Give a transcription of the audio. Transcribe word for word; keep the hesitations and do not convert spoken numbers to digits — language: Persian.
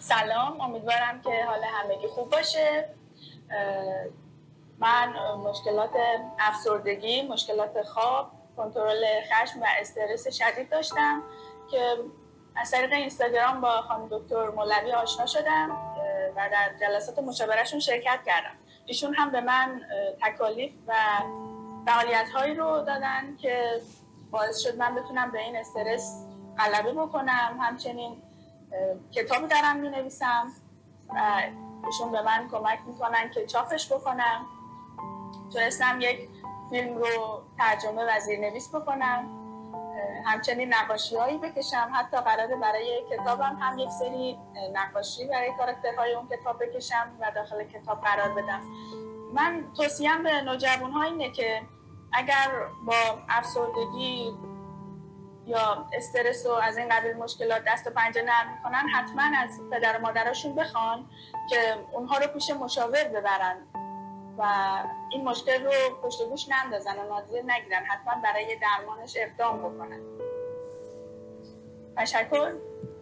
سلام، امیدوارم که حال همگی خوب باشه. من مشکلات افسردگی، مشکلات خواب، کنترل خشم و استرس شدید داشتم که از طریق اینستاگرام با خانم دکتر مولوی آشنا شدم و در جلسات مشاورهشون شرکت کردم. ایشون هم به من تکالیف و فعالیت‌هایی رو دادن که باعث شد من بتونم به این استرس غلبه بکنم. همچنین کتابی دارم می‌نویسم و ایشون به من کمک میکنن که چاپش بکنم. تونستم یک فیلم رو ترجمه و زیرنویس بکنم، همچنین نقاشی هایی بکشم. حتی قراره برای کتابم هم یک سری نقاشی برای کاراکترهای اون کتاب بکشم و داخل کتاب قرار بدم. من توصیه‌ام به نوجوان‌ها اینه که اگر با افسردگی یا استرس و از این قبیل مشکلات دست و پنجه نرم میکنن، حتما از پدر و مادرشون بخوان که اونها رو پیش مشاور ببرن و این مشکل رو پشت گوش نندازن و نادیده نگیرن، حتما برای درمانش اقدام بکنن. تشکر.